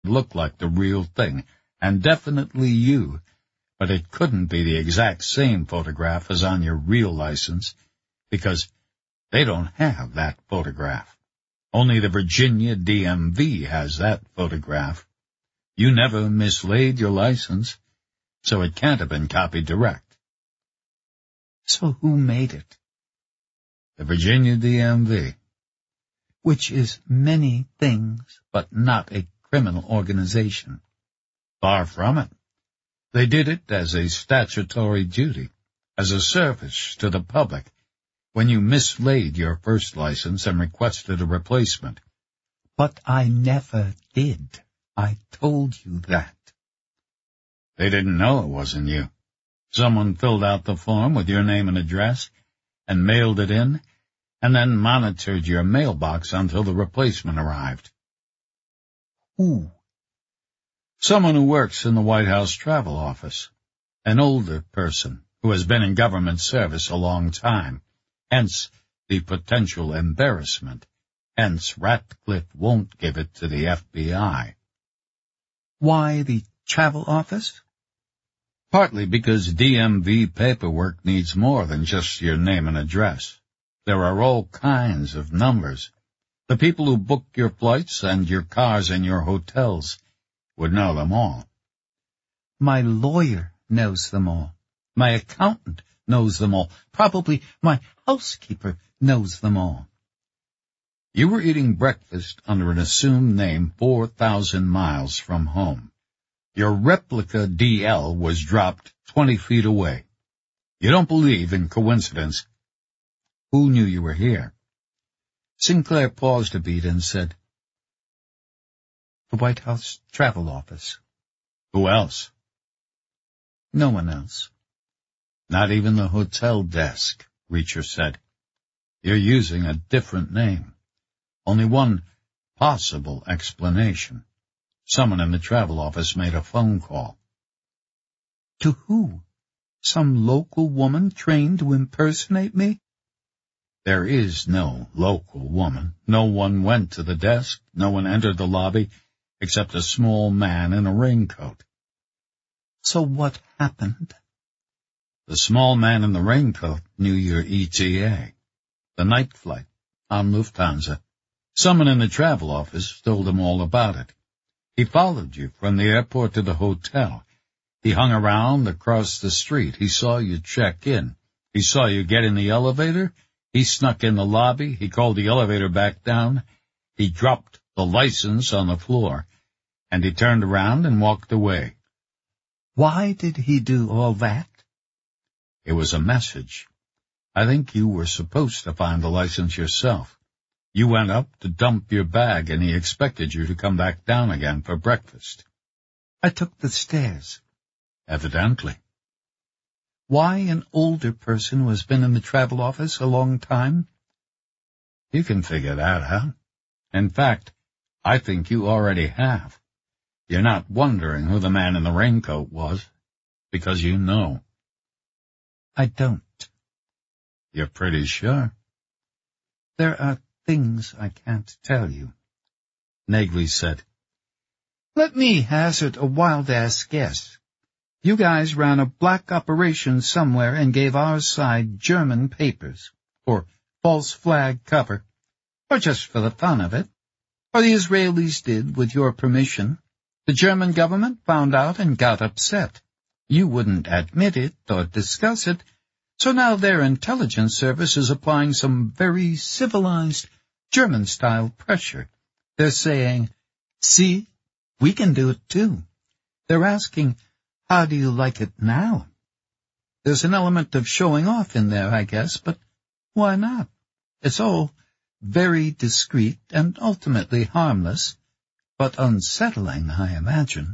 looked like the real thing, and definitely you, but it couldn't be the exact same photograph as on your real license, because they don't have that photograph. Only the Virginia DMV has that photograph. You never mislaid your license, so it can't have been copied direct. So who made it? The Virginia DMV. Which is many things, but not a criminal organization. Far from it. They did it as a statutory duty, as a service to the public, when you mislaid your first license and requested a replacement. But I never did. I told you that. They didn't know it wasn't you. Someone filled out the form with your name and address and mailed it in, and then monitored your mailbox until the replacement arrived. Who? Someone who works in the White House Travel Office. An older person who has been in government service a long time. Hence the potential embarrassment. Hence Ratcliffe won't give it to the FBI. Why the travel office? Partly because DMV paperwork needs more than just your name and address. There are all kinds of numbers. The people who book your flights and your cars and your hotels would know them all. My lawyer knows them all. My accountant knows them all. Probably my housekeeper knows them all. You were eating breakfast under an assumed name 4,000 miles from home. Your replica DL was dropped 20 feet away. You don't believe in coincidence. Who knew you were here? Sinclair paused a beat and said, The White House Travel Office. Who else? No one else. Not even the hotel desk, Reacher said. You're using a different name. Only one possible explanation. Someone in the travel office made a phone call. To who? Some local woman trained to impersonate me? There is no local woman. No one went to the desk. No one entered the lobby, except a small man in a raincoat. So what happened? The small man in the raincoat knew your ETA, the night flight on Lufthansa. Someone in the travel office told him all about it. He followed you from the airport to the hotel. He hung around across the street. He saw you check in. He saw you get in the elevator. He snuck in the lobby. He called the elevator back down. He dropped the license on the floor, and he turned around and walked away. Why did he do all that? It was a message. I think you were supposed to find the license yourself. You went up to dump your bag, and he expected you to come back down again for breakfast. I took the stairs. Evidently. Why an older person who has been in the travel office a long time? You can figure that out. In fact, I think you already have. You're not wondering who the man in the raincoat was, because you know. I don't. You're pretty sure? There are things I can't tell you. Nagley said. Let me hazard a wild-ass guess. You guys ran a black operation somewhere and gave our side German papers, for false flag cover, or just for the fun of it. Or the Israelis did with your permission. The German government found out and got upset. You wouldn't admit it or discuss it, so now their intelligence service is applying some very civilized German-style pressure. They're saying, see, we can do it too. They're asking, how do you like it now? There's an element of showing off in there, I guess, but why not? It's all very discreet and ultimately harmless, but unsettling, I imagine.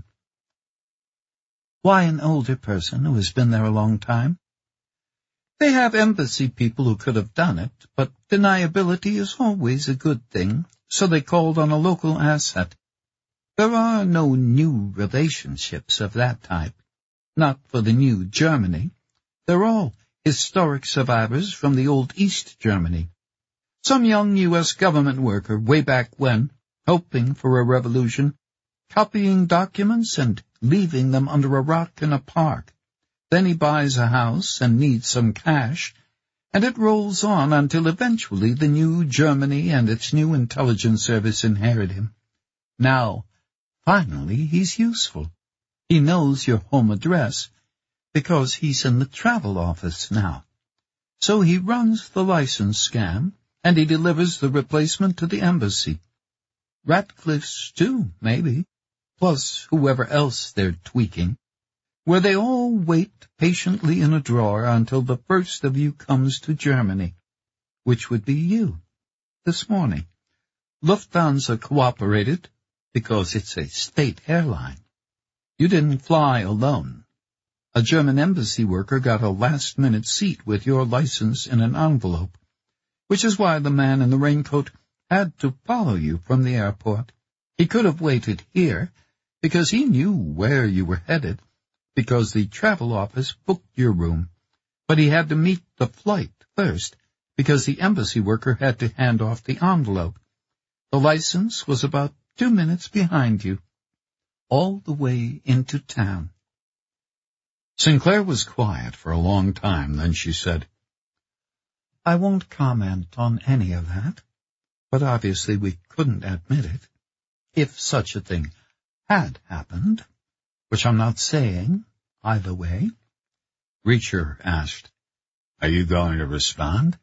Why an older person who has been there a long time? They have embassy people who could have done it, but deniability is always a good thing, so they called on a local asset. There are no new relationships of that type, not for the new Germany. They're all historic survivors from the old East Germany. Some young U.S. government worker way back when, hoping for a revolution, copying documents and leaving them under a rock in a park. Then he buys a house and needs some cash, and it rolls on until eventually the new Germany and its new intelligence service inherit him. Now, finally, he's useful. He knows your home address because he's in the travel office now. So he runs the license scam, and he delivers the replacement to the embassy. Ratcliffe's too, maybe, plus whoever else they're tweaking, where they all wait patiently in a drawer until the first of you comes to Germany, which would be you, this morning. Lufthansa cooperated because it's a state airline. You didn't fly alone. A German embassy worker got a last-minute seat with your license in an envelope, which is why the man in the raincoat had to follow you from the airport. He could have waited here, because he knew where you were headed, because the travel office booked your room, but he had to meet the flight first, because the embassy worker had to hand off the envelope. The license was about 2 minutes behind you, all the way into town. Sinclair was quiet for a long time, then she said, I won't comment on any of that, but obviously we couldn't admit it. If such a thing had happened, which I'm not saying, either way. Reacher asked, Are you going to respond?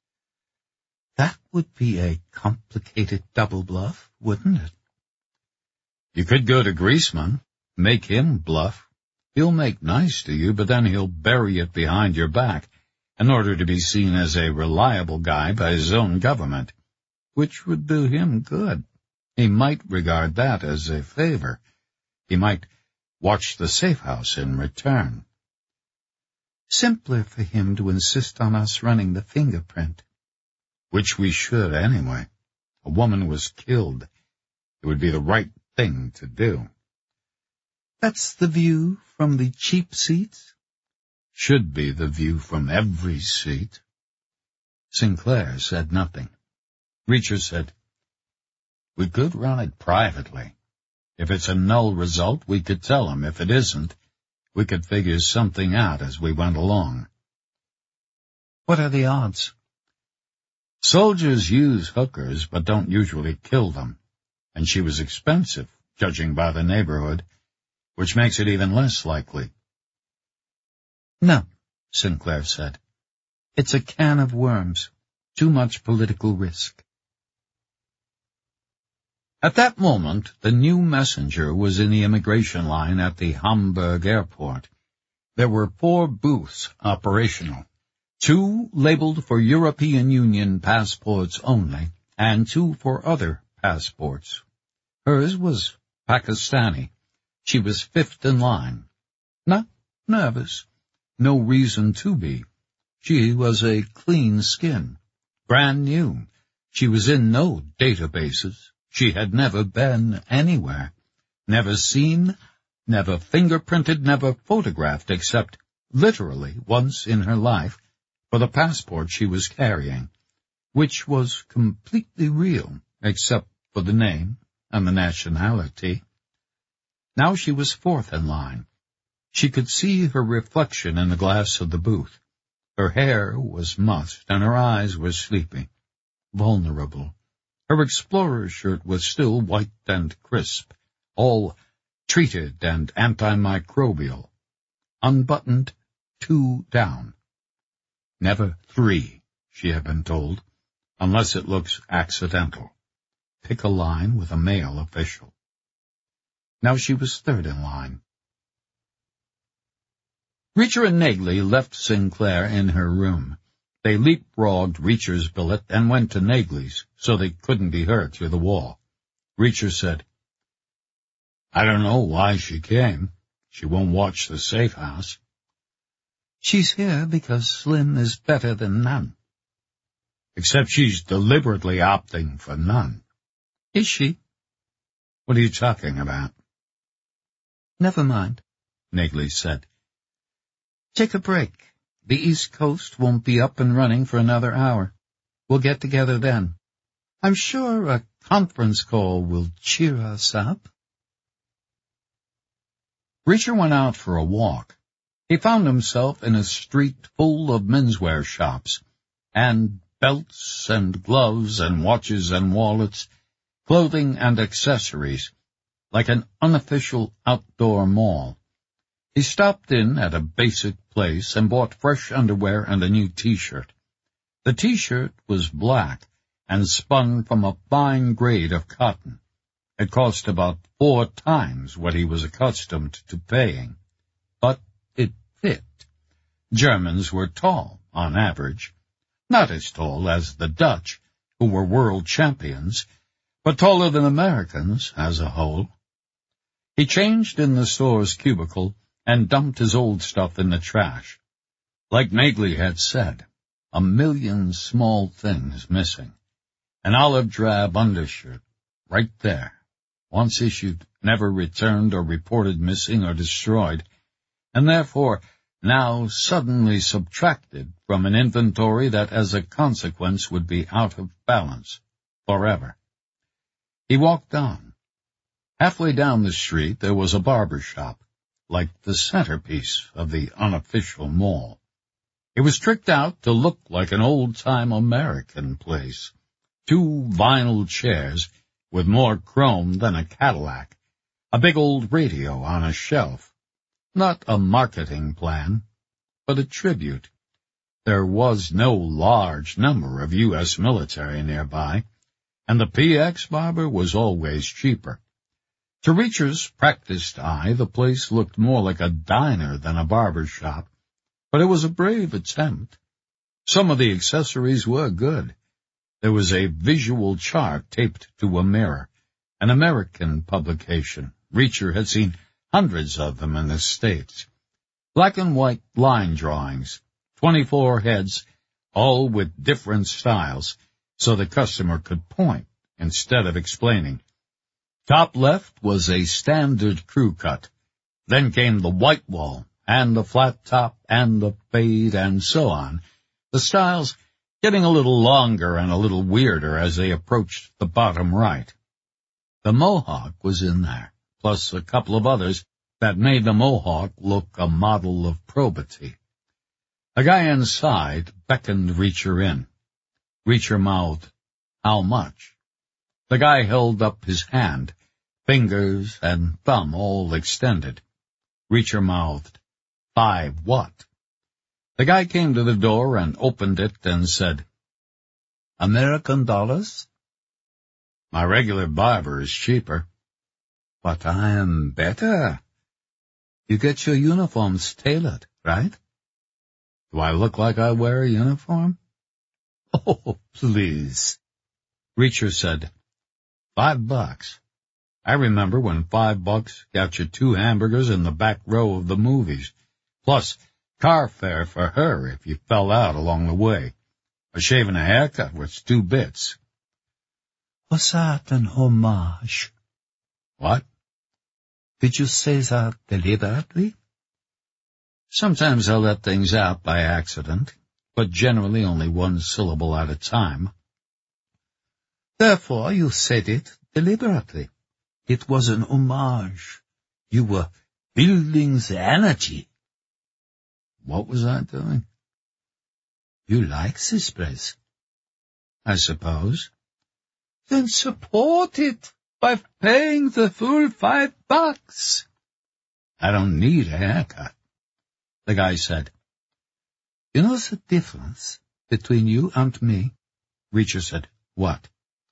That would be a complicated double bluff, wouldn't it? You could go to Griezmann, make him bluff. He'll make nice to you, but then he'll bury it behind your back in order to be seen as a reliable guy by his own government, which would do him good. He might regard that as a favor. He might watch the safe house in return. Simpler for him to insist on us running the fingerprint. Which we should anyway. A woman was killed. It would be the right thing to do. That's the view from the cheap seats? Should be the view from every seat. Sinclair said nothing. Reacher said, We could run it privately. If it's a null result, we could tell him. If it isn't, we could figure something out as we went along. What are the odds? Soldiers use hookers, but don't usually kill them. And she was expensive, judging by the neighborhood, which makes it even less likely. No, Sinclair said. It's a can of worms. Too much political risk. At that moment, the new messenger was in the immigration line at the Hamburg airport. There were 4 booths operational, 2 labeled for European Union passports only, and 2 for other passports. Hers was Pakistani. She was 5th in line. Not nervous. No reason to be. She was a clean skin. Brand new. She was in no databases. She had never been anywhere. Never seen, never fingerprinted, never photographed, except literally once in her life for the passport she was carrying, which was completely real, except for the name and the nationality. Now she was 4th in line. She could see her reflection in the glass of the booth. Her hair was mussed, and her eyes were sleepy, vulnerable. Her explorer shirt was still white and crisp, all treated and antimicrobial, unbuttoned 2 down. Never 3, she had been told, unless it looks accidental. Pick a line with a male official. Now she was 3rd in line. Reacher and Nagley left Sinclair in her room. They leapfrogged Reacher's billet and went to Nagley's, so they couldn't be heard through the wall. Reacher said, I don't know why she came. She won't watch the safe house. She's here because Slim is better than none. Except she's deliberately opting for none. Is she? What are you talking about? Never mind, Nagley said. Take a break. The East Coast won't be up and running for another hour. We'll get together then. I'm sure a conference call will cheer us up. Reacher went out for a walk. He found himself in a street full of menswear shops, and belts and gloves and watches and wallets, clothing and accessories, like an unofficial outdoor mall. He stopped in at a basic place and bought fresh underwear and a new T-shirt. The T-shirt was black and spun from a fine grade of cotton. It cost about 4 times what he was accustomed to paying, but it fit. Germans were tall, on average. Not as tall as the Dutch, who were world champions, but taller than Americans as a whole. He changed in the store's cubicle and dumped his old stuff in the trash. Like Magley had said, 1,000,000 small things missing. An olive drab undershirt, right there. Once issued, never returned or reported missing or destroyed, and therefore now suddenly subtracted from an inventory that as a consequence would be out of balance forever. He walked on. Halfway down the street there was a barber shop, like the centerpiece of the unofficial mall. It was tricked out to look like an old-time American place. 2 vinyl chairs with more chrome than a Cadillac, a big old radio on a shelf. Not a marketing plan, but a tribute. There was no large number of U.S. military nearby, and the PX barber was always cheaper. To Reacher's practiced eye, the place looked more like a diner than a barber shop, but it was a brave attempt. Some of the accessories were good. There was a visual chart taped to a mirror, an American publication. Reacher had seen hundreds of them in the States. Black and white line drawings, 24 heads, all with different styles, so the customer could point instead of explaining. Top left was a standard crew cut. Then came the white wall, and the flat top, and the fade, and so on. The styles getting a little longer and a little weirder as they approached the bottom right. The Mohawk was in there, plus a couple of others that made the Mohawk look a model of probity. A guy inside beckoned Reacher in. Reacher mouthed, "How much?" The guy held up his hand, fingers and thumb all extended. Reacher mouthed, "5 what?" The guy came to the door and opened it and said, "American dollars?" "My regular barber is cheaper." "But I am better. You get your uniforms tailored, right?" "Do I look like I wear a uniform?" "Oh, please." Reacher said, $5. I remember when $5 got you 2 hamburgers in the back row of the movies, plus car fare for her if you fell out along the way. A shave and a haircut was 2 bits. Was that an homage? What? Did you say that deliberately? Sometimes I let things out by accident, but generally only 1 syllable at a time. Therefore you said it deliberately. It was an homage. You were building the energy. What was I doing? You like this place? I suppose. Then support it by paying the full $5. I don't need a haircut, the guy said. You know the difference between you and me? Reacher said, "What?"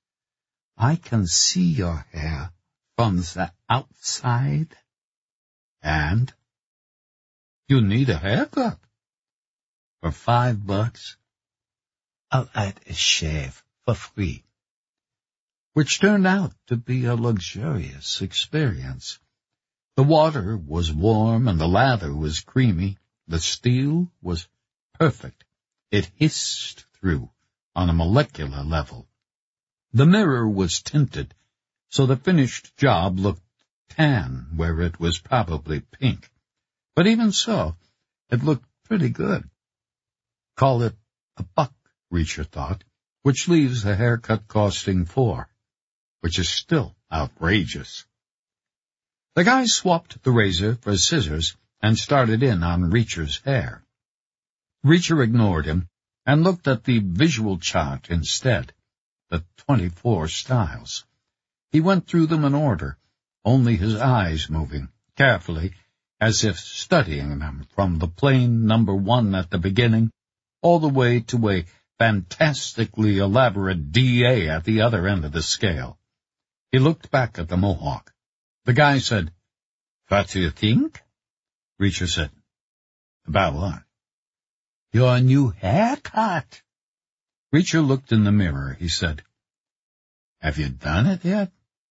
I can see your hair from the outside. And? You need a haircut. For $5? I'll add a shave for free. Which turned out to be a luxurious experience. The water was warm and the lather was creamy. The steel was perfect. It hissed through on a molecular level. The mirror was tinted, so the finished job looked tan where it was probably pink. But even so, it looked pretty good. Call it $1, Reacher thought, which leaves a haircut costing $4, which is still outrageous. The guy swapped the razor for scissors and started in on Reacher's hair. Reacher ignored him and looked at the visual chart instead, the 24 styles. He went through them in order, only his eyes moving, carefully, as if studying them from the plain number 1 at the beginning, all the way to a fantastically elaborate DA at the other end of the scale. He looked back at the mohawk. The guy said, "What do you think?" Reacher said, "About what?" "Your new haircut." Reacher looked in the mirror. He said, "Have you done it yet?"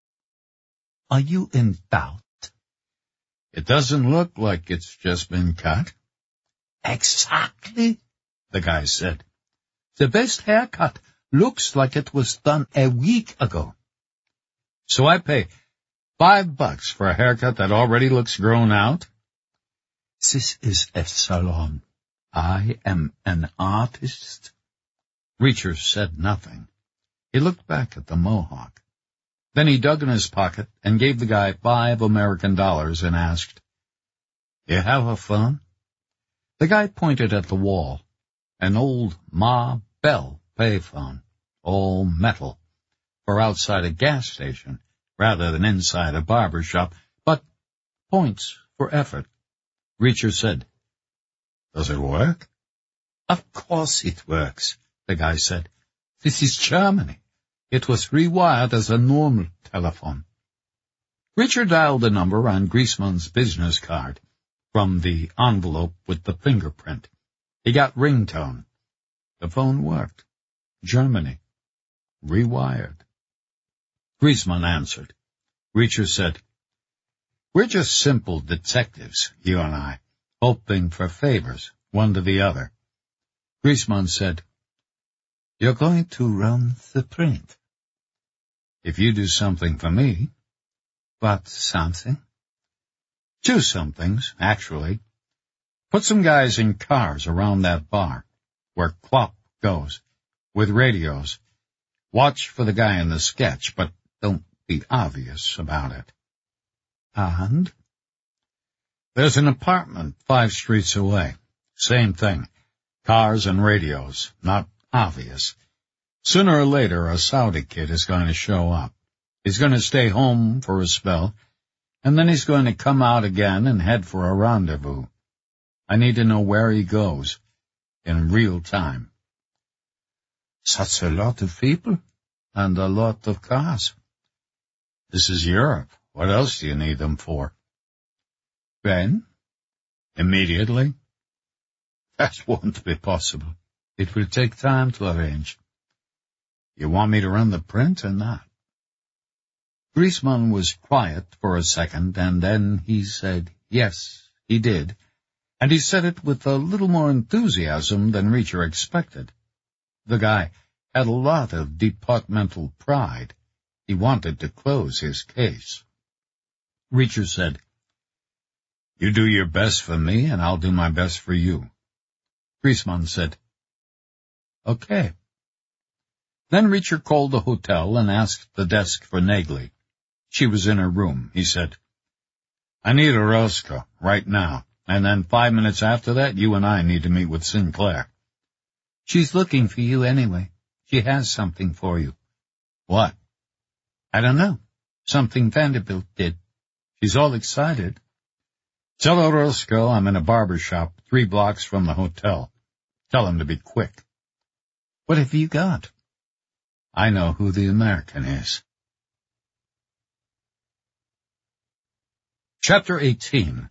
"Are you in doubt?" "It doesn't look like it's just been cut." "Exactly," the guy said. "The best haircut looks like it was done a week ago." "So I pay $5 for a haircut that already looks grown out?" "This is a salon. I am an artist." Reacher said nothing. He looked back at the mohawk. Then he dug in his pocket and gave the guy $5 American and asked, "You have a phone?" The guy pointed at the wall. An old Ma Bell payphone, all metal, for outside a gas station rather than inside a barber shop, but points for effort. Reacher said, "Does it work?" "Of course it works," the guy said. "This is Germany. It was rewired as a normal telephone." Reacher dialed the number on Griezmann's business card from the envelope with the fingerprint. He got ringtone. The phone worked. Germany. Rewired. Griezmann answered. Reacher said, "We're just simple detectives, you and I, hoping for favors, one to the other." Griezmann said, "You're going to run the print?" "If you do something for me." "What something?" "Two somethings, actually. Put some guys in cars around that bar, where Klopp goes, with radios. Watch for the guy in the sketch, but don't be obvious about it." "And?" "There's an apartment 5 streets away. Same thing. Cars and radios, not obvious. Sooner or later, a Saudi kid is going to show up. He's going to stay home for a spell, and then he's going to come out again and head for a rendezvous. I need to know where he goes, in real time." "Such a lot of people, and a lot of cars." "This is Europe. What else do you need them for?" "When?" "Immediately." "That won't be possible. It will take time to arrange." "You want me to run the print or not?" Griezmann was quiet for a second, and then he said yes, he did, and he said it with a little more enthusiasm than Reacher expected. The guy had a lot of departmental pride. He wanted to close his case. Reacher said, "You do your best for me, and I'll do my best for you." Griezmann said, "Okay." Then Reacher called the hotel and asked the desk for Nagley. She was in her room. He said, "I need Orozco right now, and then 5 minutes after that you and I need to meet with Sinclair." "She's looking for you anyway. She has something for you." "What?" "I don't know. Something Vanderbilt did. She's all excited." "Tell Orozco I'm in a barber shop 3 blocks from the hotel. Tell him to be quick." "What have you got?" "I know who the American is." Chapter 18.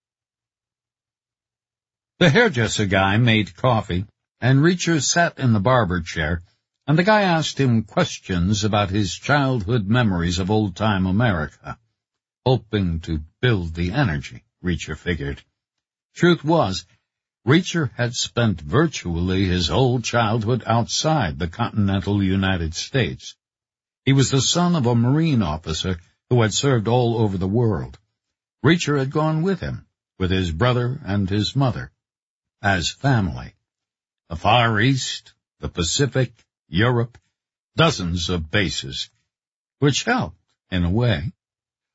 The hairdresser guy made coffee, and Reacher sat in the barber chair, and the guy asked him questions about his childhood memories of old-time America, hoping to build the energy, Reacher figured. Truth was, Reacher had spent virtually his whole childhood outside the continental United States. He was the son of a Marine officer who had served all over the world. Reacher had gone with him, with his brother and his mother, as family. The Far East, the Pacific, Europe, dozens of bases, which helped, in a way.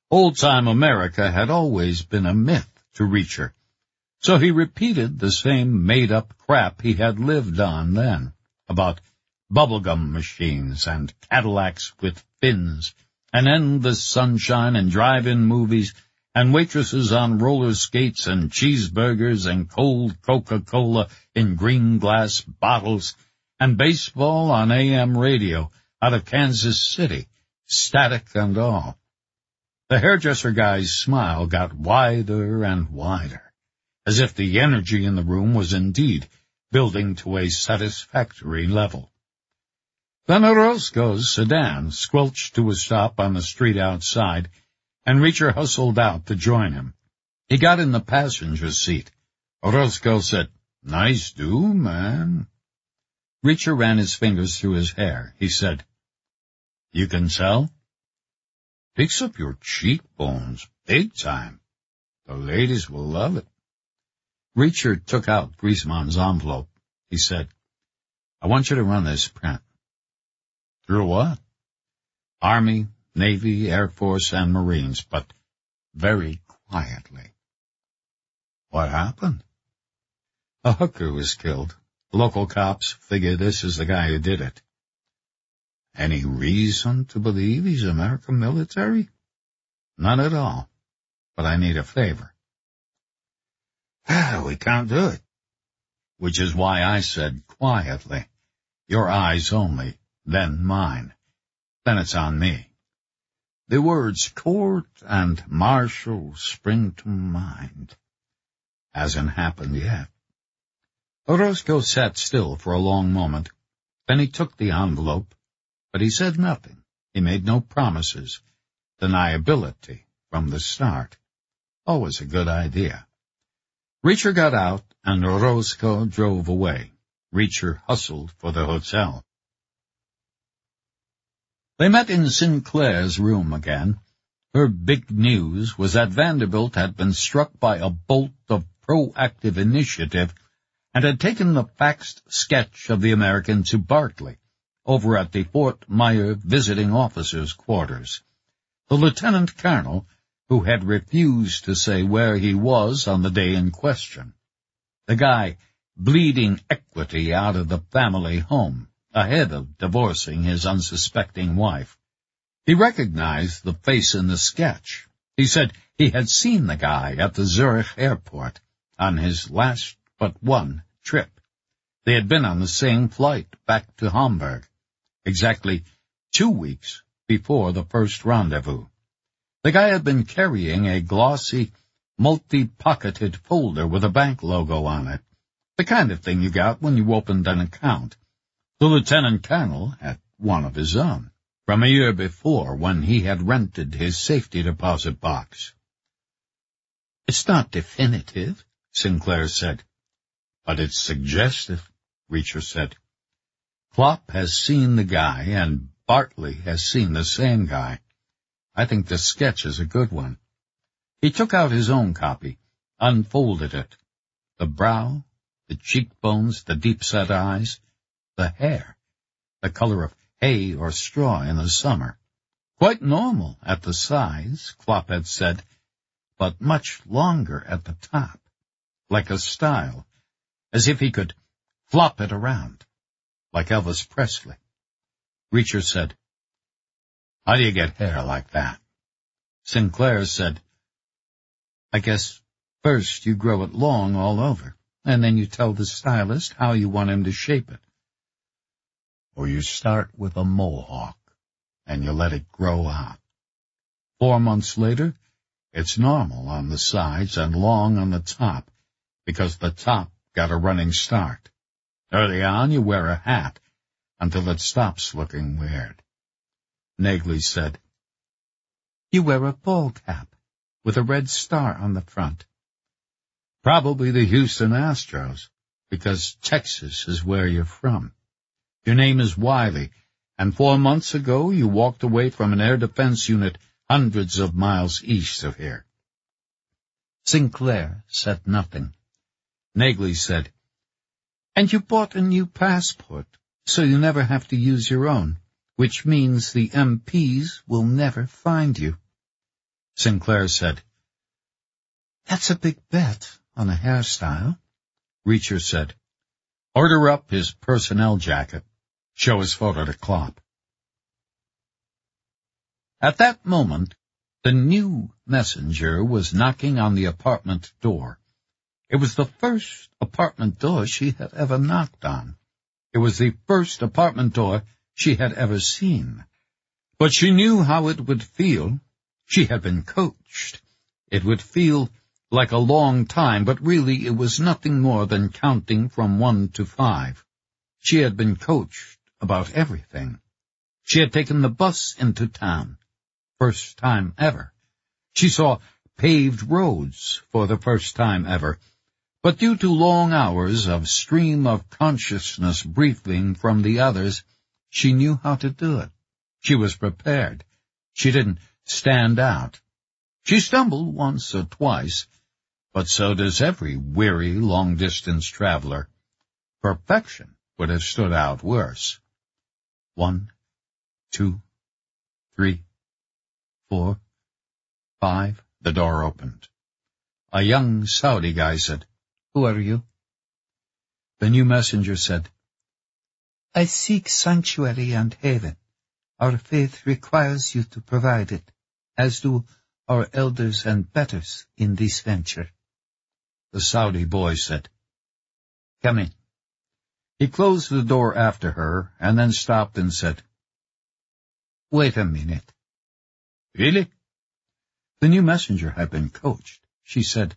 Old-time America had always been a myth to Reacher, so he repeated the same made-up crap he had lived on then, about bubblegum machines and Cadillacs with fins, and endless sunshine and drive-in movies, and waitresses on roller skates and cheeseburgers and cold Coca-Cola in green glass bottles, and baseball on AM radio out of Kansas City, static and all. The hairdresser guy's smile got wider and wider, as if the energy in the room was indeed building to a satisfactory level. Then Orozco's sedan squelched to a stop on the street outside, and Reacher hustled out to join him. He got in the passenger seat. Orozco said, "Nice do, man." Reacher ran his fingers through his hair. He said, "You can tell? Picks up your cheekbones big time. The ladies will love it." Reacher took out Griezmann's envelope. He said, "I want you to run this print." "Through what?" "Army, Navy, Air Force, and Marines, but very quietly." "What happened?" "A hooker was killed. Local cops figure this is the guy who did it." "Any reason to believe he's American military?" "None at all. But I need a favor." "We can't do it." "Which is why I said quietly. Your eyes only, then mine. Then it's on me." The words court and marshal spring to mind. Hasn't happened yet. Orozco sat still for a long moment. Then he took the envelope, but he said nothing. He made no promises. Deniability from the start. Always a good idea. Reacher got out, and Orozco drove away. Reacher hustled for the hotel. They met in Sinclair's room again. Her big news was that Vanderbilt had been struck by a bolt of proactive initiative and had taken the faxed sketch of the American to Barclay, over at the Fort Myer visiting officers' quarters. The lieutenant colonel, who had refused to say where he was on the day in question. The guy bleeding equity out of the family home, ahead of divorcing his unsuspecting wife. He recognized the face in the sketch. He said he had seen the guy at the Zurich airport on his last but one trip. They had been on the same flight back to Hamburg, exactly 2 weeks before the first rendezvous. The guy had been carrying a glossy, multi-pocketed folder with a bank logo on it, the kind of thing you got when you opened an account. The lieutenant colonel had one of his own, from a year before when he had rented his safety deposit box. "It's not definitive," Sinclair said. "But it's suggestive," Reacher said. "Klopp has seen the guy, and Bartley has seen the same guy. I think the sketch is a good one." He took out his own copy, unfolded it. The brow, the cheekbones, the deep-set eyes, the hair, the color of hay or straw in the summer. Quite normal at the sides, Klopp had said, but much longer at the top, like a style, as if he could flop it around, like Elvis Presley. Reacher said, "How do you get hair like that?" Sinclair said, "I guess first you grow it long all over, and then you tell the stylist how you want him to shape it. Or you start with a mohawk, and you let it grow out. 4 months later, it's normal on the sides and long on the top, because the top got a running start. Early on, you wear a hat until it stops looking weird." Nagley said, "You wear a ball cap with a red star on the front." "Probably the Houston Astros, because Texas is where you're from. Your name is Wiley, and 4 months ago you walked away from an air defense unit hundreds of miles east of here." Sinclair said nothing. Nagley said, "And you bought a new passport, so you never have to use your own, which means the MPs will never find you." Sinclair said. That's a big bet on a hairstyle. Reacher said. Order up his personnel jacket. Show his photo to Klopp. At that moment, the new messenger was knocking on the apartment door. It was the first apartment door she had ever knocked on. It was the first apartment door she had ever seen. But she knew how it would feel. She had been coached. It would feel like a long time, but really it was nothing more than counting from 1 to 5. She had been coached about everything. She had taken the bus into town. First time ever. She saw paved roads for the first time ever. But due to long hours of stream of consciousness briefing from the others, she knew how to do it. She was prepared. She didn't stand out. She stumbled once or twice, but so does every weary, long-distance traveler. Perfection would have stood out worse. 1, 2, 3, 4, 5. The door opened. A young Saudi guy said, "Who are you?" The new messenger said, "I seek sanctuary and haven. Our faith requires you to provide it, as do our elders and betters in this venture." The Saudi boy said, "Come in." He closed the door after her and then stopped and said, "Wait a minute." "Really?" The new messenger had been coached. She said,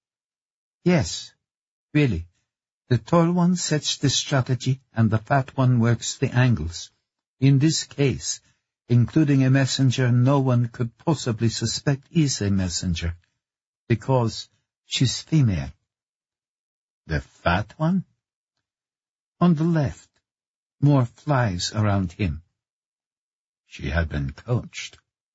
"Yes, really. The tall one sets the strategy and the fat one works the angles. In this case, including a messenger no one could possibly suspect is a messenger, because she's female." "The fat one?" "On the left. More flies around him." She had been coached.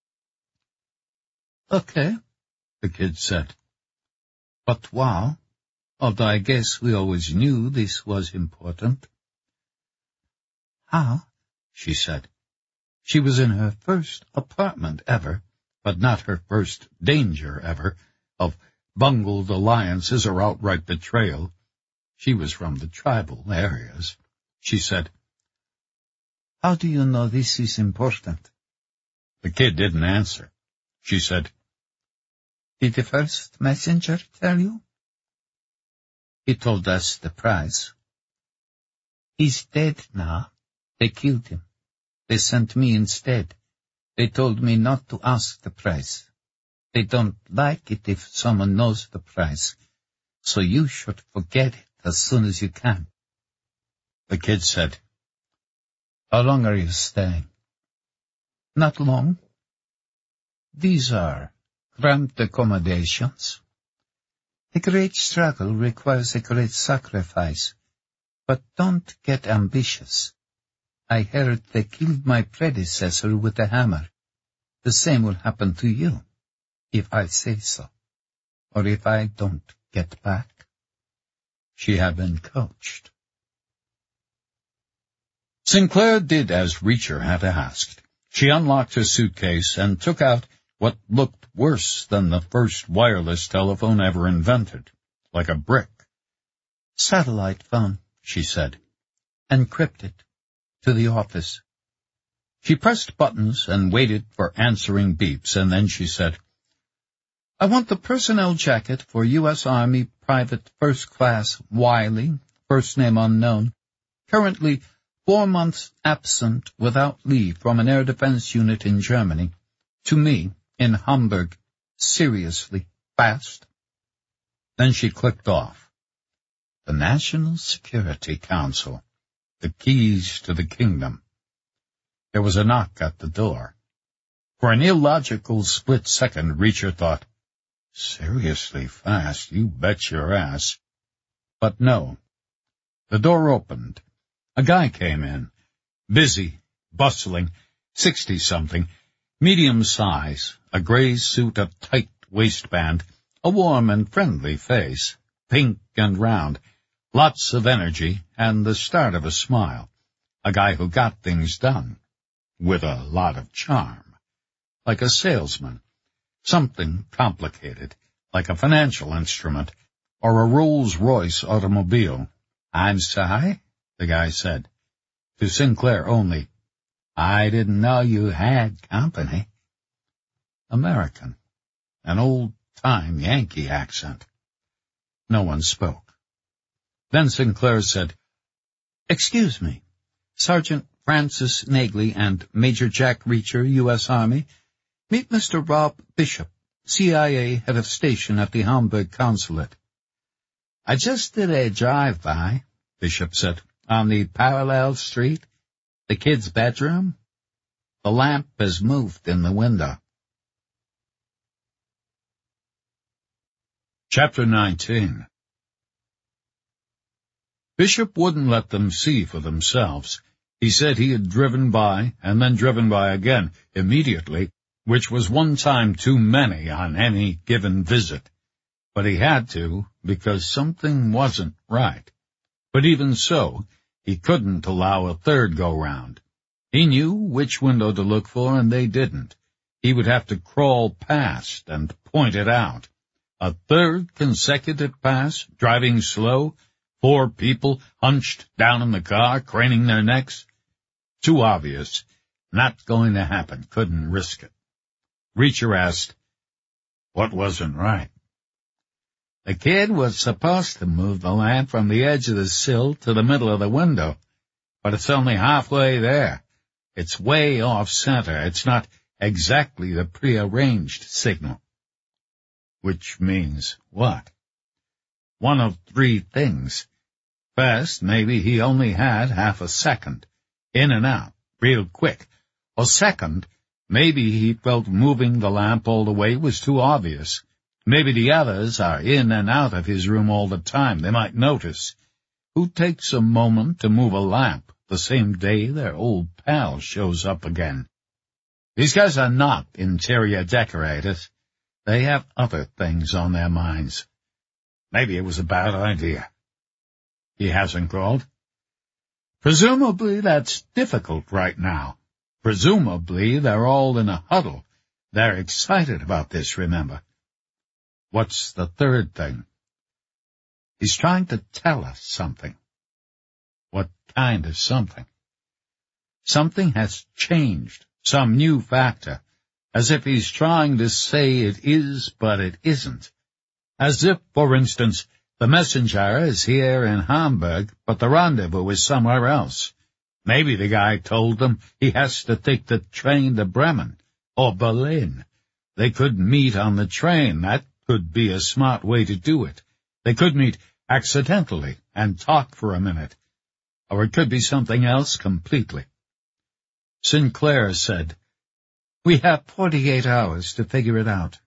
"Okay," the kid said. "But wow, although I guess we always knew this was important." "How?" she said. She was in her first apartment ever, but not her first danger ever, of bungled alliances or outright betrayal. She was from the tribal areas. She said, "How do you know this is important?" The kid didn't answer. She said, "Did the first messenger tell you?" "He told us the price." "He's dead now. They killed him. They sent me instead. They told me not to ask the price. They don't like it if someone knows the price, so you should forget it as soon as you can." The kid said, "How long are you staying?" "Not long. These are cramped accommodations. A great struggle requires a great sacrifice, but don't get ambitious. I heard they killed my predecessor with a hammer. The same will happen to you, if I say so, or if I don't get back." She had been coached. Sinclair did as Reacher had asked. She unlocked her suitcase and took out what looked worse than the first wireless telephone ever invented, like a brick. "Satellite phone," she said. "Encrypted. To the office." She pressed buttons and waited for answering beeps, and then she said, "I want the personnel jacket for U.S. Army Private First Class Wiley, first name unknown, currently 4 months absent without leave from an air defense unit in Germany, to me, in Hamburg, seriously, fast." Then she clicked off. The National Security Council. The keys to the kingdom. There was a knock at the door. For an illogical split second, Reacher thought, seriously fast, you bet your ass. But no. The door opened. A guy came in. Busy, bustling, 60-something, medium size, a gray suit, a tight waistband, a warm and friendly face, pink and round, lots of energy, and the start of a smile. A guy who got things done, with a lot of charm, like a salesman. Something complicated, like a financial instrument or a Rolls-Royce automobile. "I'm sorry," the guy said. To Sinclair only, "I didn't know you had company." American. An old-time Yankee accent. No one spoke. Then Sinclair said, "Excuse me, Sergeant Francis Nagley and Major Jack Reacher, U.S. Army. Meet Mr. Rob Bishop, CIA head of station at the Hamburg consulate." "I just did a drive-by," Bishop said, "on the parallel street. The kid's bedroom. The lamp is moved in the window." Chapter 19. Bishop wouldn't let them see for themselves. He said he had driven by, and then driven by again, immediately, which was one time too many on any given visit. But he had to, because something wasn't right. But even so, he couldn't allow a third go-round. He knew which window to look for, and they didn't. He would have to crawl past and point it out. A third consecutive pass, driving slow, 4 people hunched down in the car, craning their necks. Too obvious. Not going to happen. Couldn't risk it. Reacher asked, "What wasn't right?" "The kid was supposed to move the lamp from the edge of the sill to the middle of the window, but it's only halfway there. It's way off-center. It's not exactly the prearranged signal." "Which means what?" "One of 3 things. First, maybe he only had half a second. In and out, real quick. Or second, maybe he felt moving the lamp all the way was too obvious. Maybe the others are in and out of his room all the time. They might notice. Who takes a moment to move a lamp the same day their old pal shows up again? These guys are not interior decorators. They have other things on their minds. Maybe it was a bad idea." "He hasn't called?" "Presumably that's difficult right now. Presumably they're all in a huddle. They're excited about this, remember." "What's the third thing?" "He's trying to tell us something." "What kind of something?" "Something has changed, some new factor, as if he's trying to say it is, but it isn't. As if, for instance, the messenger is here in Hamburg, but the rendezvous is somewhere else. Maybe the guy told them he has to take the train to Bremen or Berlin. They could meet on the train. That could be a smart way to do it. They could meet accidentally and talk for a minute. Or it could be something else completely." Sinclair said, "We have 48 hours to figure it out."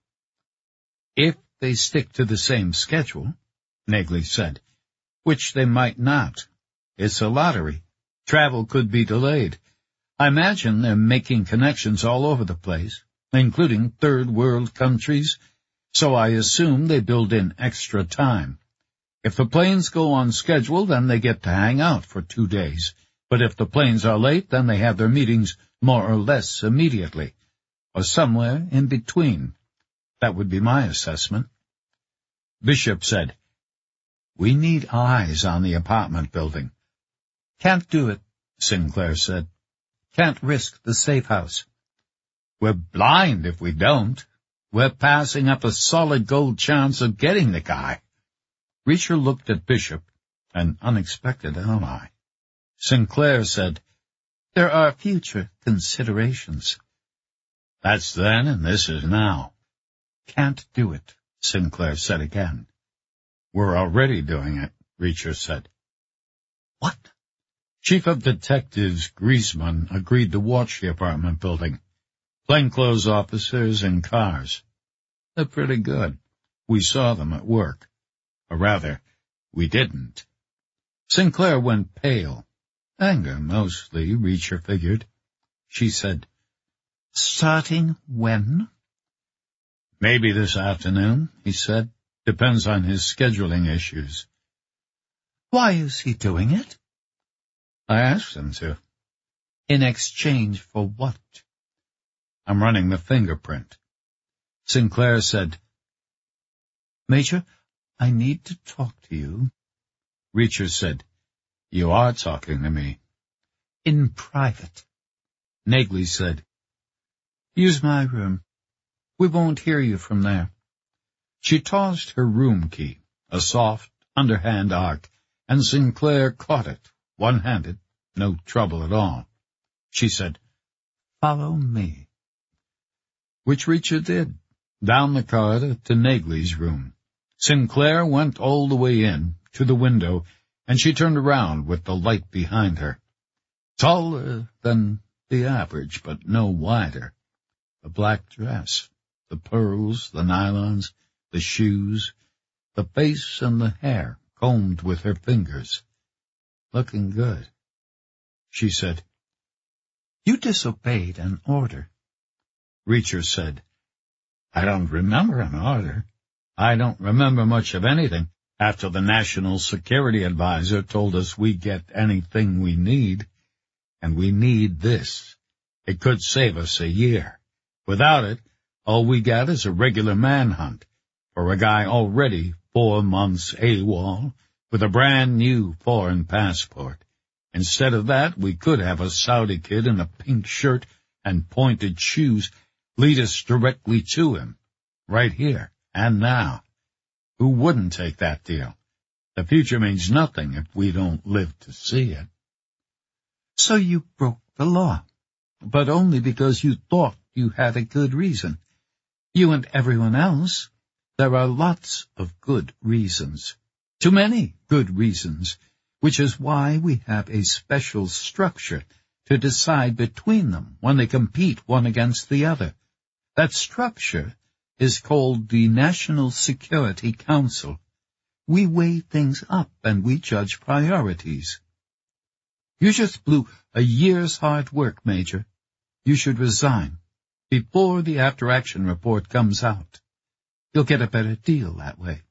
"If they stick to the same schedule," Nagley said, "which they might not. It's a lottery. Travel could be delayed. I imagine they're making connections all over the place, including third-world countries, so I assume they build in extra time. If the planes go on schedule, then they get to hang out for 2 days. But if the planes are late, then they have their meetings more or less immediately, or somewhere in between. That would be my assessment." Bishop said, "We need eyes on the apartment building." "Can't do it," Sinclair said. "Can't risk the safe house." "We're blind if we don't. We're passing up a solid gold chance of getting the guy." Reacher looked at Bishop, an unexpected ally. Sinclair said, "There are future considerations." "That's then and this is now." "Can't do it," Sinclair said again. "We're already doing it," Reacher said. "What?" Chief of Detectives Griezmann agreed to watch the apartment building. Plainclothes officers in cars. They're pretty good. We saw them at work. Or rather, we didn't. Sinclair went pale. Anger, mostly, Reacher figured. She said, "Starting when?" "Maybe this afternoon," he said. "Depends on his scheduling issues." "Why is he doing it?" "I asked him to." "In exchange for what?" "I'm running the fingerprint." Sinclair said, "Major, I need to talk to you." Reacher said, "You are talking to me." "In private." Nagley said, "Use my room. We won't hear you from there." She tossed her room key, a soft, underhand arc, and Sinclair caught it, one-handed, no trouble at all. She said, "Follow me." Which Reacher did, down the corridor to Nagley's room. Sinclair went all the way in, to the window, and she turned around with the light behind her. Taller than the average, but no wider. The black dress, the pearls, the nylons, the shoes, the face and the hair combed with her fingers. Looking good. She said, "You disobeyed an order." Reacher said, "I don't remember an order. I don't remember much of anything after the National Security Advisor told us we get anything we need. And we need this. It could save us a year. Without it, all we got is a regular manhunt for a guy already 4 months AWOL with a brand new foreign passport. Instead of that, we could have a Saudi kid in a pink shirt and pointed shoes lead us directly to him, right here and now. Who wouldn't take that deal? The future means nothing if we don't live to see it." "So you broke the law, but only because you thought you had a good reason. You and everyone else, there are lots of good reasons. Too many good reasons, which is why we have a special structure to decide between them when they compete one against the other. That structure is called the National Security Council. We weigh things up and we judge priorities. You just blew a year's hard work, Major. You should resign before the after-action report comes out. You'll get a better deal that way."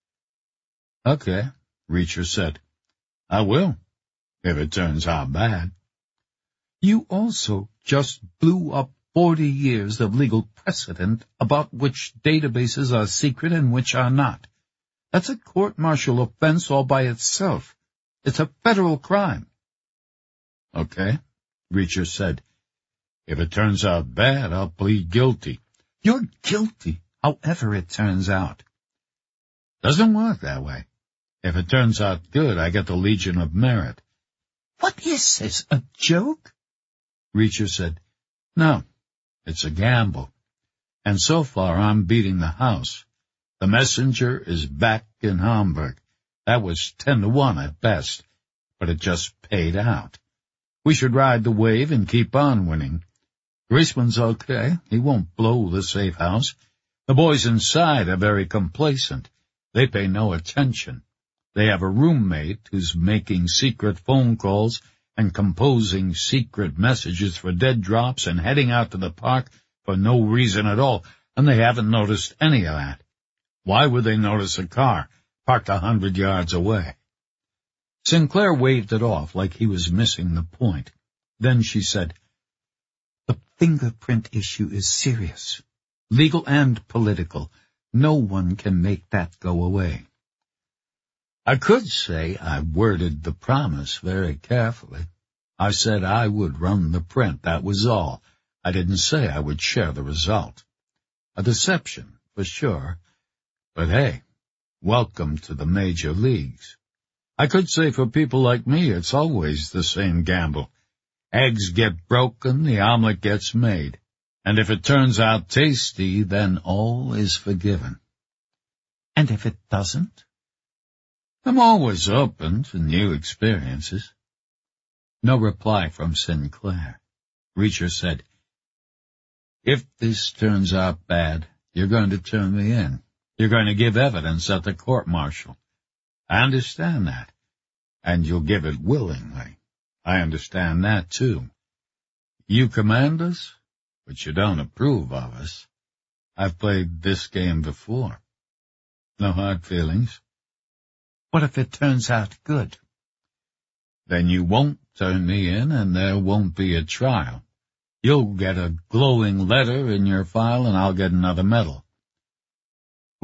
"Okay," Reacher said. "I will, if it turns out bad." "You also just blew up 40 years of legal precedent about which databases are secret and which are not. That's a court-martial offense all by itself. It's a federal crime." "Okay," Reacher said. "If it turns out bad, I'll plead guilty." "You're guilty, however it turns out." "Doesn't work that way. If it turns out good, I get the Legion of Merit." "What is this, a joke?" Reacher said, "No, it's a gamble. And so far I'm beating the house. The messenger is back in Hamburg. That was 10-1 at best, but it just paid out. We should ride the wave and keep on winning. Greaseman's okay. He won't blow the safe house. The boys inside are very complacent. They pay no attention. They have a roommate who's making secret phone calls and composing secret messages for dead drops and heading out to the park for no reason at all, and they haven't noticed any of that. Why would they notice a car parked 100 yards away?" Sinclair waved it off like he was missing the point. Then she said, "The fingerprint issue is serious, legal and political. No one can make that go away." I could say I worded the promise very carefully. I said I would run the print, that was all. I didn't say I would share the result. A deception, for sure. But hey, welcome to the major leagues. I could say for people like me, it's always the same gamble. Eggs get broken, the omelet gets made. And if it turns out tasty, then all is forgiven. "And if it doesn't?" "I'm always open to new experiences." No reply from Sinclair. Reacher said, "If this turns out bad, you're going to turn me in. You're going to give evidence at the court-martial. I understand that. And you'll give it willingly. I understand that, too. You command us, but you don't approve of us. I've played this game before. No hard feelings." "What if it turns out good?" "Then you won't turn me in, and there won't be a trial. You'll get a glowing letter in your file, and I'll get another medal.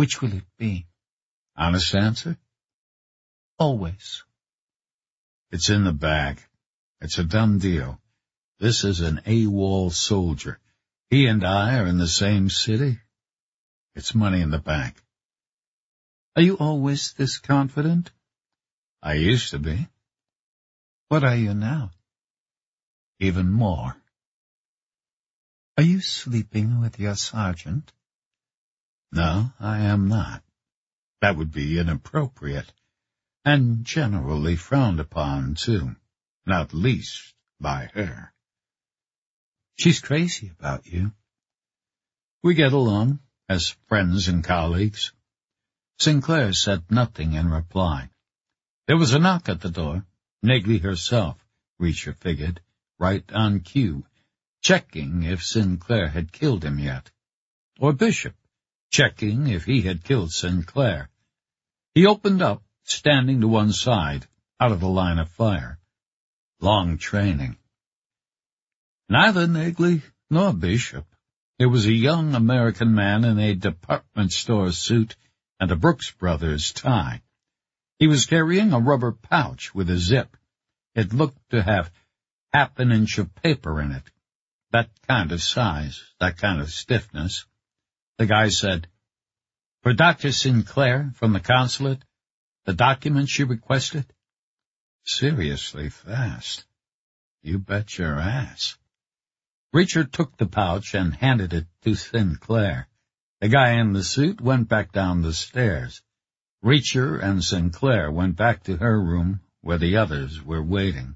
Which will it be? Honest answer? Always. It's in the bag. It's a done deal. This is an AWOL soldier. He and I are in the same city. It's money in the bank. Are you always this confident? I used to be. What are you now? Even more. Are you sleeping with your sergeant? No, I am not. That would be inappropriate, and generally frowned upon, too, not least by her. She's crazy about you. We get along as friends and colleagues. Sinclair said nothing in reply. There was a knock at the door. Negley herself, Reacher figured, right on cue, checking if Sinclair had killed him yet. Or Bishop, checking if he had killed Sinclair. He opened up, standing to one side, out of the line of fire. Long training. Neither Negley nor Bishop. It was a young American man in a department store suit and a Brooks Brothers tie. He was carrying a rubber pouch with a zip. It looked to have half an inch of paper in it. That kind of size, that kind of stiffness. The guy said, "For Dr. Sinclair from the consulate, the document she requested?" Seriously fast. You bet your ass. Reacher took the pouch and handed it to Sinclair. The guy in the suit went back down the stairs. Reacher and Sinclair went back to her room where the others were waiting.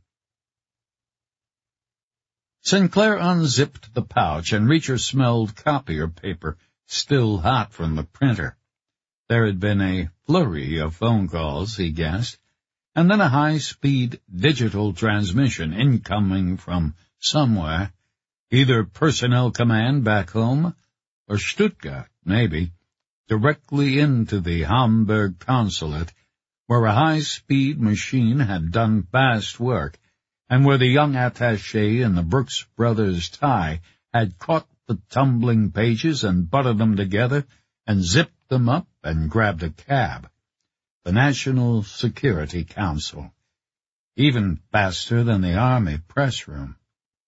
Sinclair unzipped the pouch, and Reacher smelled copier paper, still hot from the printer. There had been a flurry of phone calls, he guessed, and then a high-speed digital transmission incoming from somewhere, either personnel command back home or Stuttgart, maybe, directly into the Hamburg consulate, where a high-speed machine had done fast work, and where the young attaché in the Brooks Brothers tie had caught the tumbling pages and buttered them together and zipped them up and grabbed a cab. The National Security Council. Even faster than the Army press room.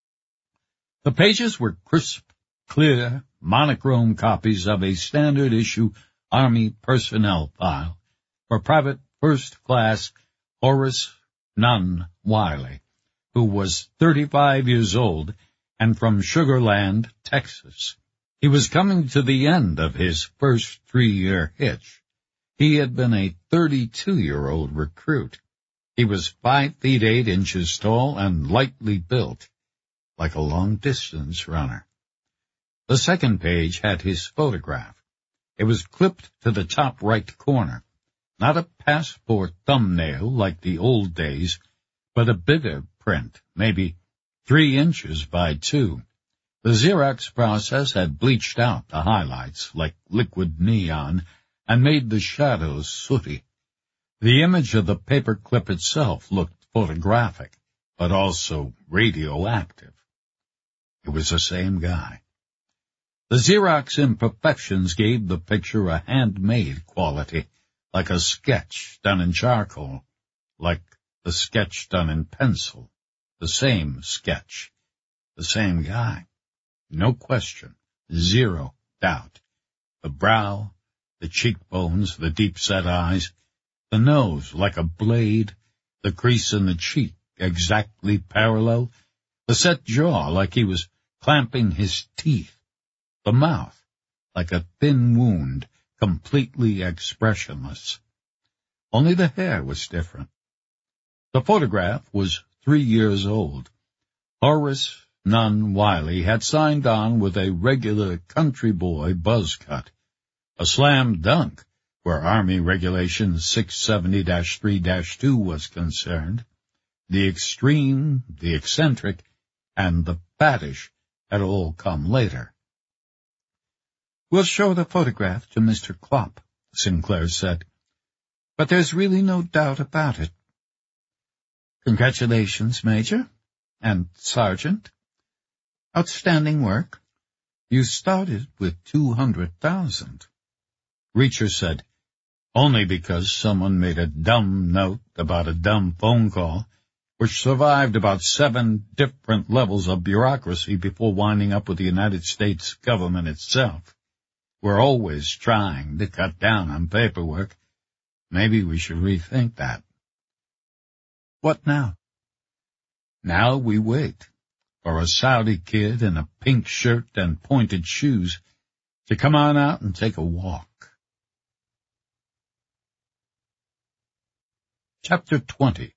The pages were crisp, clear, monochrome copies of a standard-issue Army personnel file for Private First Class Horace Nunn Wiley, who was 35 years old and from Sugar Land, Texas. He was coming to the end of his first 3-year hitch. He had been a 32-year-old recruit. He was 5 feet 8 inches tall and lightly built, like a long-distance runner. The second page had his photograph. It was clipped to the top right corner. Not a passport thumbnail like the old days, but a bigger print, maybe 3 inches by 2. The Xerox process had bleached out the highlights like liquid neon and made the shadows sooty. The image of the paperclip itself looked photographic, but also radioactive. It was the same guy. The Xerox imperfections gave the picture a handmade quality, like a sketch done in charcoal, like the sketch done in pencil. The same sketch. The same guy. No question. Zero doubt. The brow, the cheekbones, the deep-set eyes, the nose like a blade, the crease in the cheek exactly parallel, the set jaw like he was clamping his teeth, the mouth like a thin wound, completely expressionless. Only the hair was different. The photograph was 3 years old. Horace Nunn Wiley had signed on with a regular country boy buzz cut, a slam dunk where Army Regulation 670-3-2 was concerned. The extreme, the eccentric, and the fattish had all come later. "We'll show the photograph to Mr. Klopp," Sinclair said, "but there's really no doubt about it." "Congratulations, Major and Sergeant. Outstanding work. You started with 200,000. Reacher said, only because someone made a dumb note about a dumb phone call, which survived about 7 different levels of bureaucracy before winding up with the United States government itself. We're always trying to cut down on paperwork. Maybe we should rethink that. What now? Now we wait for a Saudi kid in a pink shirt and pointed shoes to come on out and take a walk. Chapter 20.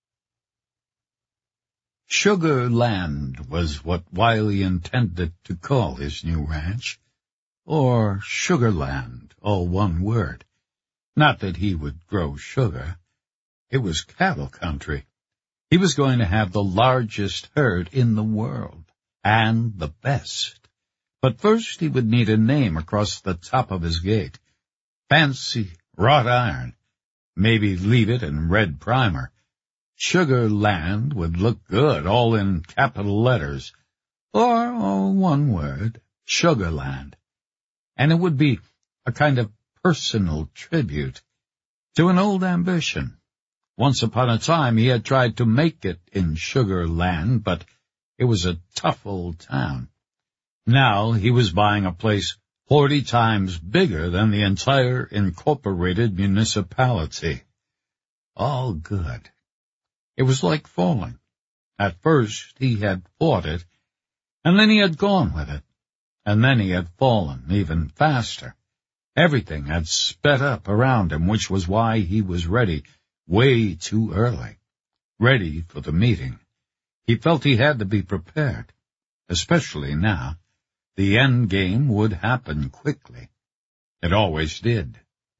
Sugar Land was what Wiley intended to call his new ranch, or Sugar Land, all one word. Not that he would grow sugar. It was cattle country. He was going to have the largest herd in the world, and the best. But first he would need a name across the top of his gate. Fancy wrought iron. Maybe leave it in red primer. Sugar Land would look good, all in capital letters. Or one word, Sugar Land. And it would be a kind of personal tribute to an old ambition. Once upon a time he had tried to make it in Sugar Land, but it was a tough old town. Now he was buying a place 40 times bigger than the entire incorporated municipality. All good. It was like falling. At first he had fought it, and then he had gone with it, and then he had fallen even faster. Everything had sped up around him, which was why he was ready way too early. Ready for the meeting. He felt he had to be prepared, especially now. The end game would happen quickly. It always did.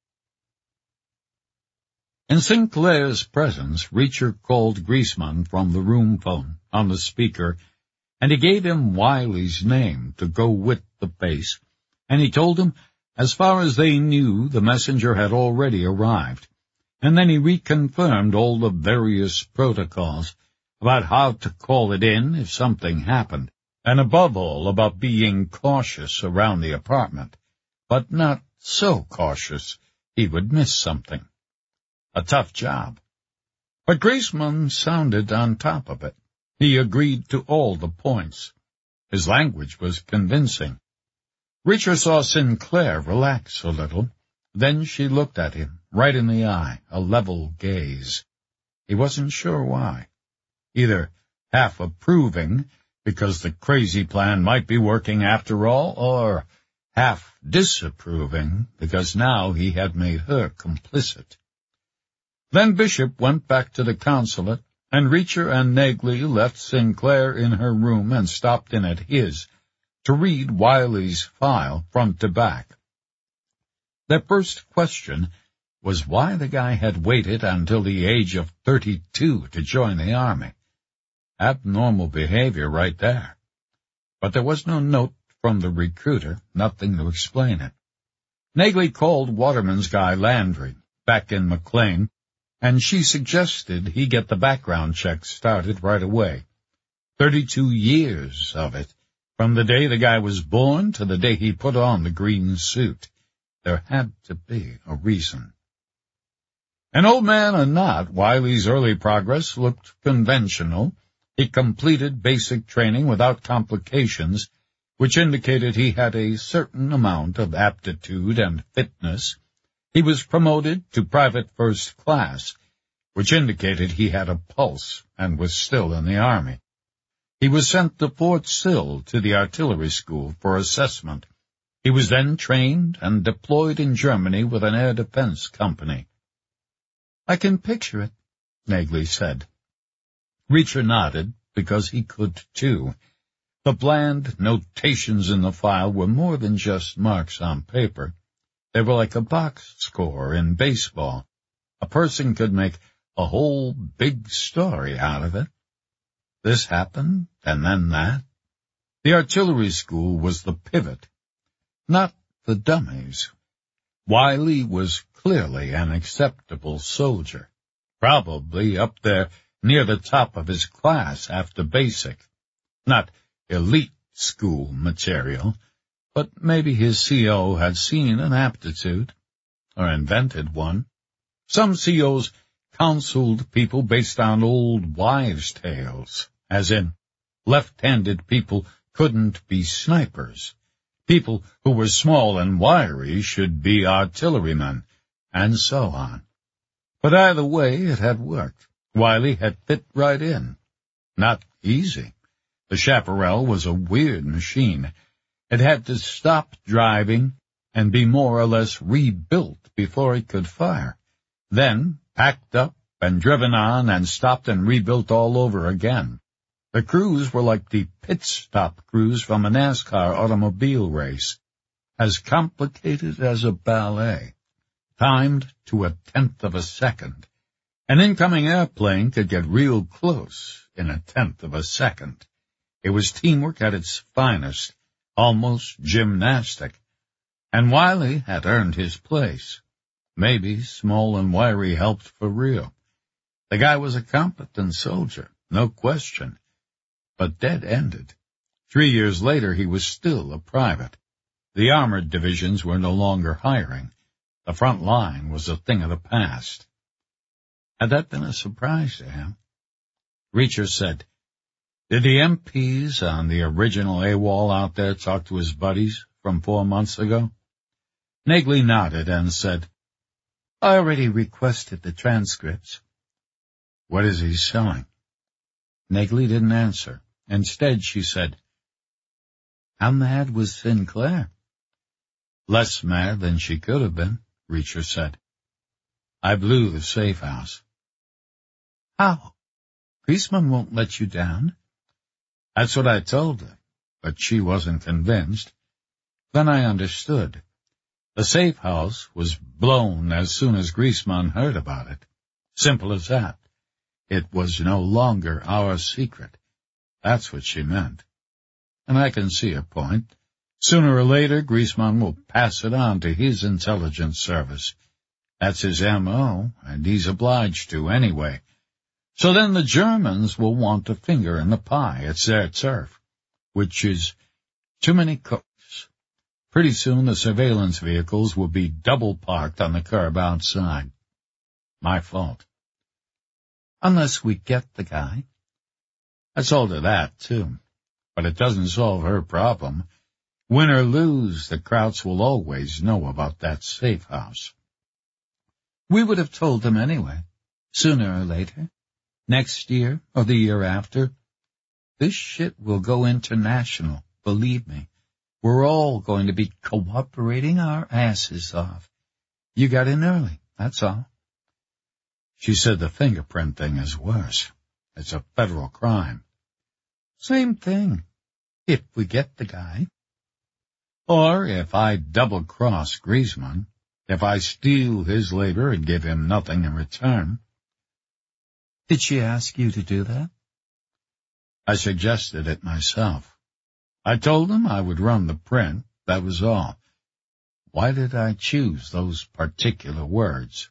In Sinclair's presence, Reacher called Griezmann from the room phone on the speaker, and he gave him Wiley's name to go with the face, and he told him, as far as they knew, the messenger had already arrived. And then he reconfirmed all the various protocols about how to call it in if something happened, and above all about being cautious around the apartment, but not so cautious he would miss something. A tough job. But Griezmann sounded on top of it. He agreed to all the points. His language was convincing. Reacher saw Sinclair relax a little. Then she looked at him, right in the eye, a level gaze. He wasn't sure why. Either half approving, because the crazy plan might be working after all, or half disapproving, because now he had made her complicit. Then Bishop went back to the consulate, and Reacher and Negley left Sinclair in her room and stopped in at his to read Wiley's file front to back. Their first question was why the guy had waited until the age of 32 to join the army. Abnormal behavior right there. But there was no note from the recruiter, nothing to explain it. Negley called Waterman's guy Landry, back in McLean, and she suggested he get the background check started right away. 32 years of it, from the day the guy was born to the day he put on the green suit. There had to be a reason. An old man or not, Wiley's early progress looked conventional. He completed basic training without complications, which indicated he had a certain amount of aptitude and fitness. He was promoted to private first class, which indicated he had a pulse and was still in the Army. He was sent to Fort Sill to the artillery school for assessment. He was then trained and deployed in Germany with an air defense company. "I can picture it," Negley said. Reacher nodded, because he could too. The bland notations in the file were more than just marks on paper. They were like a box score in baseball. A person could make a whole big story out of it. This happened, and then that. The artillery school was the pivot, not the dummies. Wiley was clearly an acceptable soldier, probably up there near the top of his class after basic. Not elite school material, but maybe his CO had seen an aptitude, or invented one. Some COs counseled people based on old wives' tales, as in, left-handed people couldn't be snipers. People who were small and wiry should be artillerymen, and so on. But either way, it had worked. Wiley had fit right in. Not easy. The Chaparral was a weird machine. It had to stop driving and be more or less rebuilt before it could fire. Then packed up and driven on and stopped and rebuilt all over again. The crews were like the pit stop crews from a NASCAR automobile race, as complicated as a ballet, timed to 1/10 of a second. An incoming airplane could get real close in 1/10 of a second. It was teamwork at its finest, almost gymnastic. And Wiley had earned his place. Maybe small and wiry helped for real. The guy was a competent soldier, no question. But dead-ended. 3 years later, he was still a private. The armored divisions were no longer hiring. The front line was a thing of the past. Had that been a surprise to him? Reacher said, "Did the MPs on the original AWOL out there talk to his buddies from 4 months ago?" Nagley nodded and said, "I already requested the transcripts." "What is he selling?" Nagley didn't answer. Instead, she said, "How mad was Sinclair?" "Less mad than she could have been," Reacher said. "I blew the safe house." "How? Griezmann won't let you down?" "That's what I told her, but she wasn't convinced. Then I understood. The safe house was blown as soon as Griezmann heard about it. Simple as that. It was no longer our secret. That's what she meant. And I can see her point. Sooner or later, Griezmann will pass it on to his intelligence service. That's his M.O., and he's obliged to anyway. So then the Germans will want a finger in the pie. It's their turf, which is too many cooks. Pretty soon the surveillance vehicles will be double parked on the curb outside. My fault. Unless we get the guy. I told her that, too. But it doesn't solve her problem. Win or lose, the Krauts will always know about that safe house. We would have told them anyway, sooner or later, next year or the year after. This shit will go international, believe me. We're all going to be cooperating our asses off. You got in early, that's all. She said the fingerprint thing is worse. It's a federal crime. Same thing, if we get the guy. Or if I double-cross Griezmann, if I steal his labor and give him nothing in return. Did she ask you to do that? I suggested it myself. I told him I would run the print, that was all. Why did I choose those particular words?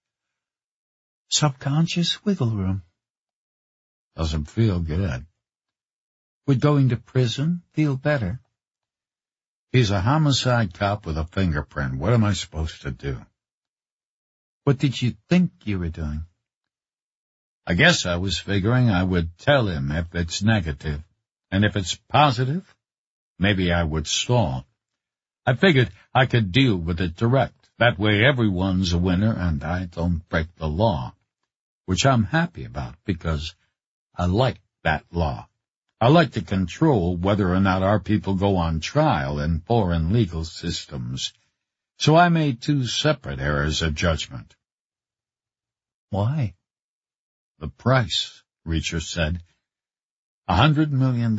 Subconscious wiggle room. Doesn't feel good. Would going to prison feel better? He's a homicide cop with a fingerprint. What am I supposed to do? What did you think you were doing? I guess I was figuring I would tell him if it's negative, and if it's positive, maybe I would stall. I figured I could deal with it direct. That way everyone's a winner and I don't break the law, which I'm happy about because I like that law. I like to control whether or not our people go on trial in foreign legal systems. So I made 2 separate errors of judgment. Why? The price, Reacher said. $100 million.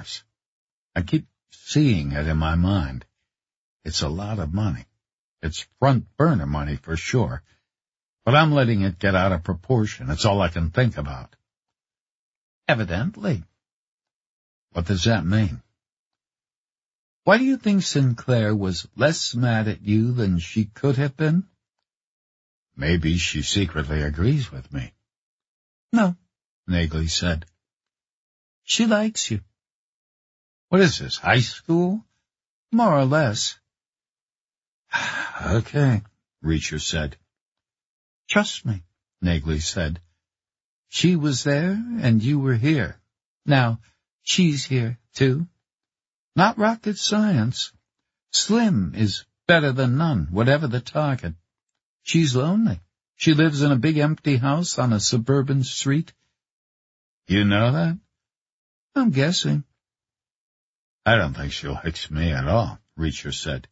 I keep seeing it in my mind. It's a lot of money. It's front-burner money for sure. But I'm letting it get out of proportion. It's all I can think about. Evidently. What does that mean? Why do you think Sinclair was less mad at you than she could have been? Maybe she secretly agrees with me. No, Nagley said. She likes you. What is this, high school? More or less. Okay, Reacher said. Trust me, Negley said. She was there and you were here. Now, she's here, too. Not rocket science. Slim is better than none, whatever the target. She's lonely. She lives in a big empty house on a suburban street. You know that? I'm guessing. I don't think she likes me at all, Reacher said.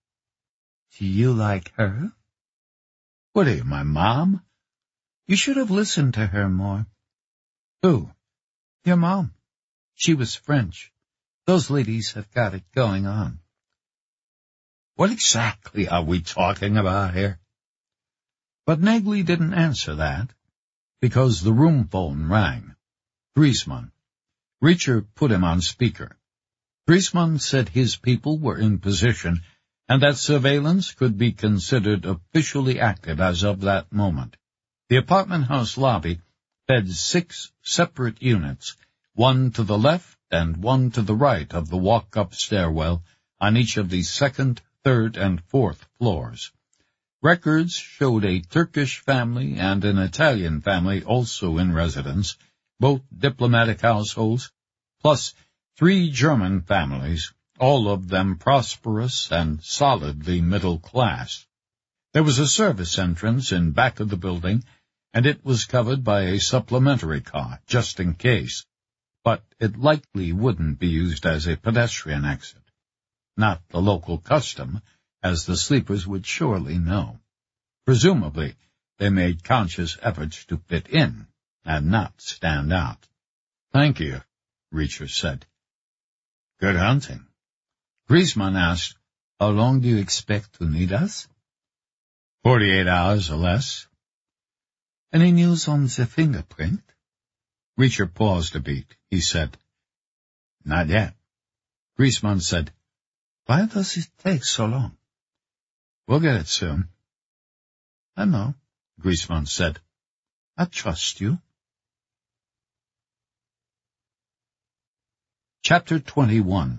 Do you like her? What are you, my mom? You should have listened to her more. Who? Your mom. She was French. Those ladies have got it going on. What exactly are we talking about here? But Negley didn't answer that, because the room phone rang. Griezmann. Reacher put him on speaker. Griezmann said his people were in position and that surveillance could be considered officially active as of that moment. The apartment house lobby fed 6 separate units, one to the left and one to the right of the walk-up stairwell on each of the 2nd, 3rd, and 4th floors. Records showed a Turkish family and an Italian family also in residence, both diplomatic households, plus 3 German families, all of them prosperous and solidly middle class. There was a service entrance in back of the building, and it was covered by a supplementary car, just in case, but it likely wouldn't be used as a pedestrian exit. Not the local custom, as the sleepers would surely know. Presumably, they made conscious efforts to fit in and not stand out. Thank you, Reacher said. Good hunting. Griezmann asked, How long do you expect to need us? 48 hours or less. Any news on the fingerprint? Reacher paused a beat. He said, Not yet. Griezmann said, Why does it take so long? We'll get it soon. I know, Griezmann said. I trust you. Chapter 21.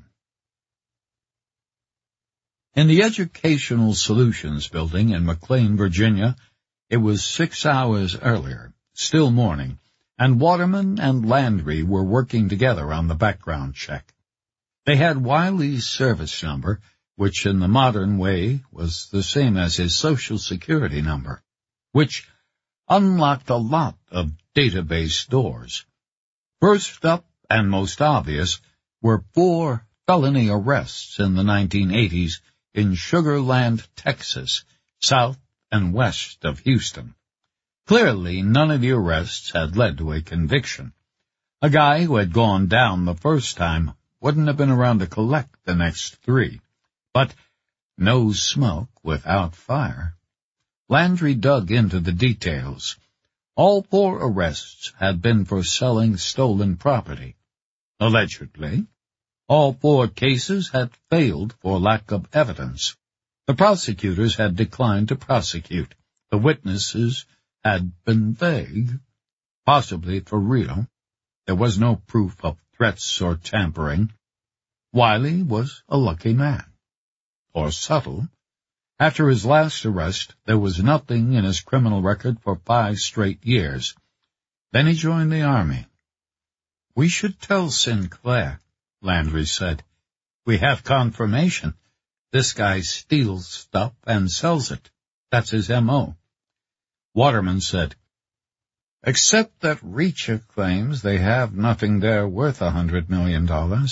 In the Educational Solutions Building in McLean, Virginia, it was 6 hours earlier, still morning, and Waterman and Landry were working together on the background check. They had Wiley's service number, which in the modern way was the same as his Social Security number, which unlocked a lot of database doors. First up, and most obvious, were 4 felony arrests in the 1980s in Sugar Land, Texas, south and west of Houston. Clearly, none of the arrests had led to a conviction. A guy who had gone down the first time wouldn't have been around to collect the next 3. But no smoke without fire. Landry dug into the details. All 4 arrests had been for selling stolen property. Allegedly, all 4 cases had failed for lack of evidence. The prosecutors had declined to prosecute. The witnesses had been vague, possibly for real. There was no proof of threats or tampering. Wiley was a lucky man. Or subtle. After his last arrest, there was nothing in his criminal record for 5 straight years. Then he joined the Army. We should tell Sinclair, Landry said. We have confirmation. This guy steals stuff and sells it. That's his M.O. Waterman said, Except that Reacher claims they have nothing there worth $100 million.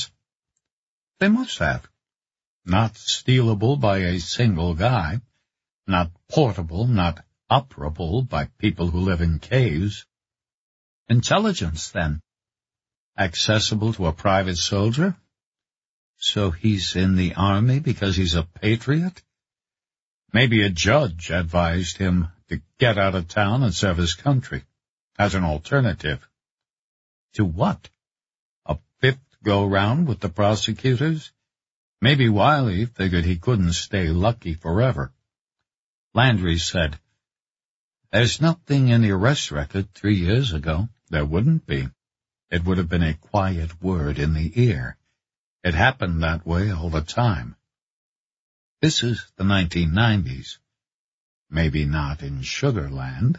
They must have. Not stealable by a single guy, not portable, not operable by people who live in caves. Intelligence, then. Accessible to a private soldier? So he's in the Army because he's a patriot? Maybe a judge advised him to get out of town and serve his country, as an alternative. To what? A 5th go-round with the prosecutors? Maybe Wiley figured he couldn't stay lucky forever. Landry said, There's nothing in the arrest record 3 years ago. There wouldn't be. It would have been a quiet word in the ear. It happened that way all the time. This is the 1990s. Maybe not in Sugarland.